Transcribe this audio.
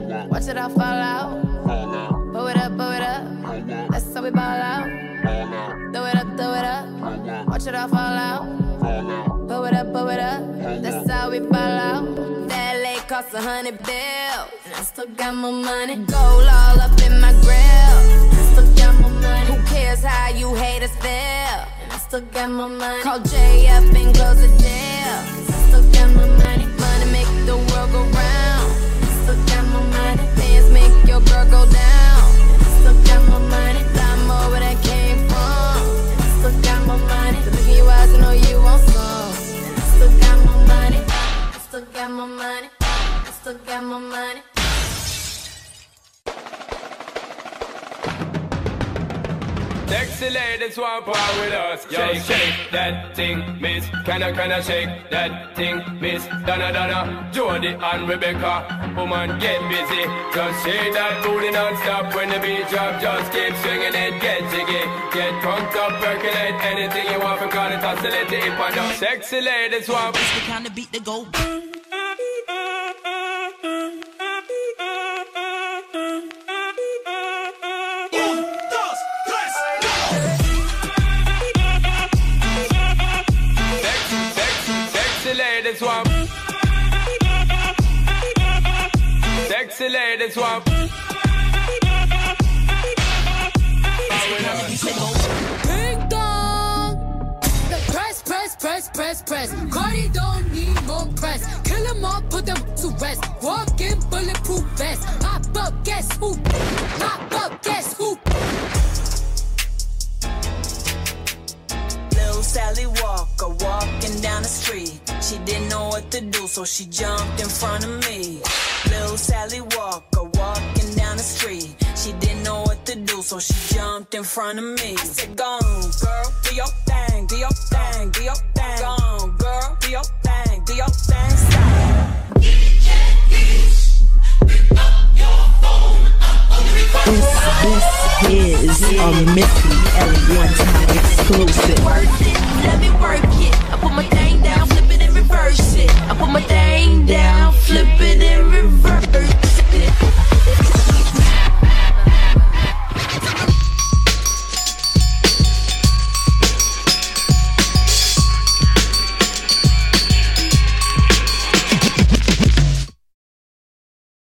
Watch it all fall out. Blow it up, blow it up. That's how we ball out. Throw it up, throw it up. Watch it all fall out. Blow it up, blow it up. That's how we ball out. That LA cost 100 bills, and I still got my money. Gold all up in my grill, and I still got my money. Who cares how you haters feel? And I still got my money. Call J up and close the deal, 'cause I still got my money. Money make the world go round. I still got my money. Dance make your girl go down. And I still got my money. Lot more where that came from. And I still got my money. So look in your eyes and know you want some. And I still got my money. I still got my money. I still got my money. Sexy ladies want part with us. Yo, shake that thing, miss. Can I shake that thing, miss? Donna, Jody and Rebecca. Woman, get busy. Just shake that booty non-stop. When the beat drop, just keep swinging it. Get jiggy, get pumped up, percolate. Anything you want, because it's oscillate it if I don't. Sexy ladies want. It's the kind of beat that go. Ladies want. Sexy ladies want. Ding dong. Press. Cardi don't need more press. Kill them all, put them to rest. Walk in bulletproof vest. Pop up, guess who? Pop up, guess who? Sally Walker walking down the street. She didn't know what to do, so she jumped in front of me. Little Sally Walker walking down the street. She didn't know what to do, so she jumped in front of me. I said, go on, girl, do your thing, do your thing, do your thing. Go on, girl, do your thing, do your thing. Stop. This is a Missy Elliott exclusive.